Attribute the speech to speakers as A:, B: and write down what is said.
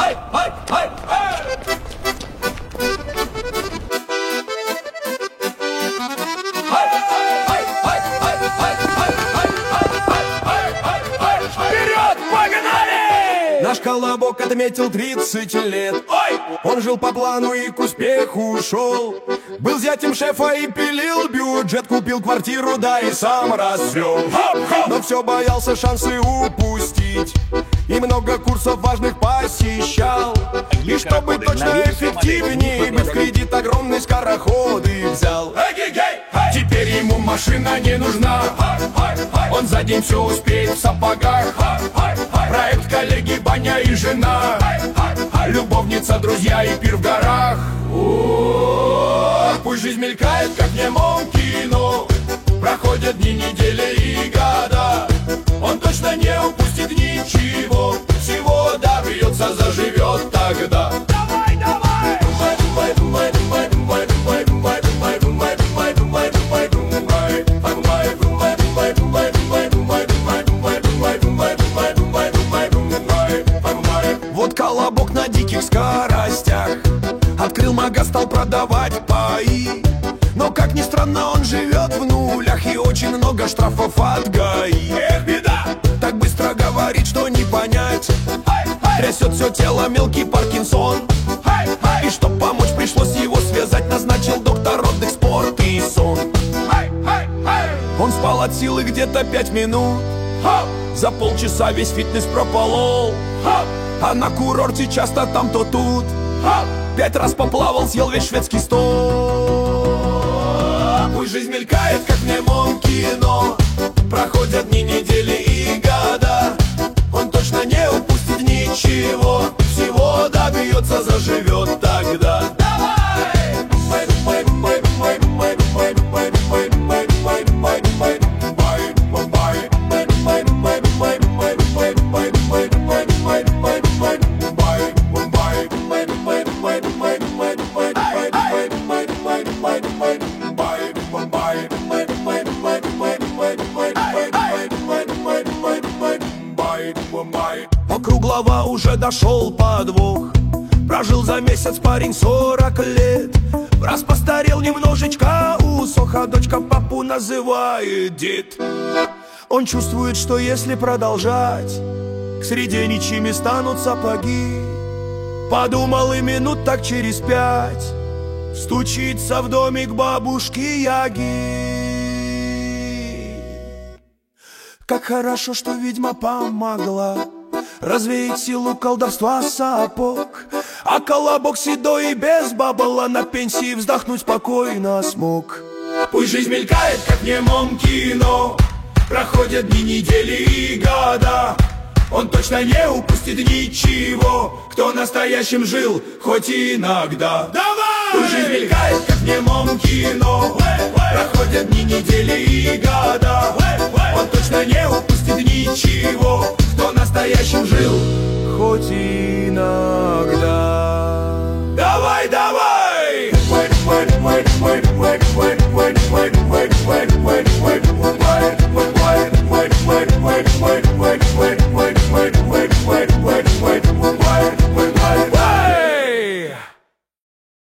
A: Наш Колобок отметил 30 лет. Ой! Он жил по плану и к успеху шел. Был зятем шефа и пилил бюджет. Купил квартиру, да и сам развел. Но все боялся шансы упустить. И много курсов важных посещал. И чтобы точно эффективнее быть, в кредит огромный скороходы взял. Теперь ему машина не нужна. Он за день все успеет в сапогах. Проект, коллеги, баня и жена. Любовница, друзья и пир в горах. Пусть жизнь мелькает, как в немом кино. Проходят дни, недели и года. Он точно не упустит ничего. Всего добьется, заживет тогда. Давай, давай! Вот Колобок на диких скоростях открыл магаз, стал продавать паи. Но, как ни странно, он живет в нулях и очень много штрафов от ГАИ. Эх, беда! Так быстро говорит, что не понять. Трясет все тело мелкий Паркинсон. И чтоб помочь, пришлось его связать. Назначил доктор отдых, спорт и сон. Он спал от силы где-то 5 минут. За полчаса весь фитнес прополол. А на курорте часто там, то тут. 5 раз поплавал, съел весь шведский стол. Пусть жизнь мелькает, как в немом кино. Проходят дни, недели и года. Он точно не упустит ничего. Всего добьется, заживет тогда. Округлого уже дошел подвох. Прожил за месяц парень 40 лет. Раз постарел немножечко, усох, а дочка папу называет дед. Он чувствует, что если продолжать, к среде ничьими станут сапоги. Подумал, и минут так через 5 стучится в домик бабушки Яги. Как хорошо, что ведьма помогла развеять силу колдовства сапог. А Колобок седой и без бабла на пенсии вздохнуть спокойно смог. Пусть жизнь мелькает, как в немом кино. Проходят дни, недели и года. Он точно не упустит ничего, кто настоящим жил, хоть и иногда. Давай! Пусть жизнь мелькает, как в немом кино. Проходят дни, недели и года. Он точно не упустит ничего, кто настоящим жил, хоть и иногда.